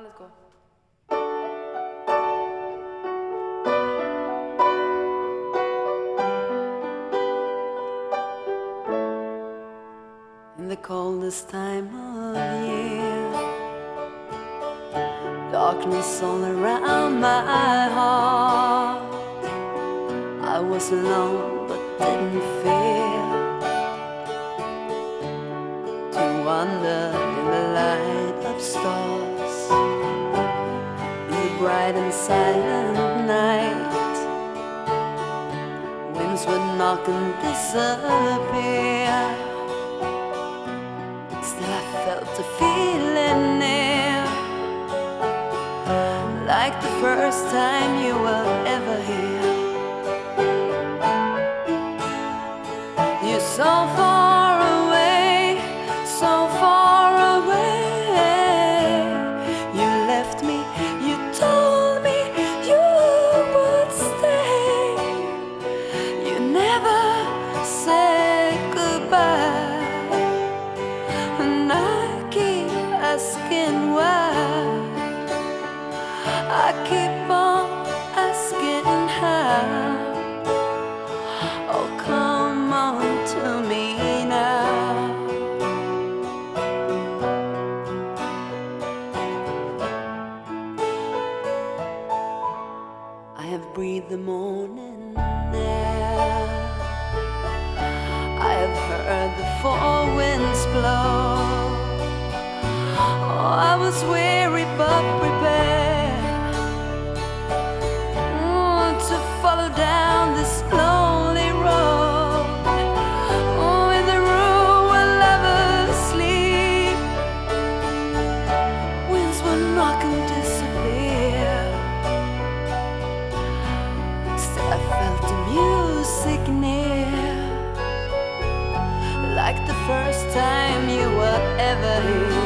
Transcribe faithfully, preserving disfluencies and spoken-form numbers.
Bandet går. In the coldest time of year, darkness all around my heart. I was alone but didn't fear to wander in the light of stars, in the bright and silent night. Winds would knock and disappear, still I felt a feeling near, like the first time you were ever here. You're so far away, so far away. You left me, you told me you would stay. You never said goodbye, and I keep asking why. I keep on asking how. Oh, come on to me now. I have breathed the morning air, I have heard the four winds blow. Oh, I was weary but prepared, oh, to follow down this lonely road, oh, in the room where lovers sleep. Winds will knock and disappear, still I felt the music near, like the first time you were ever here.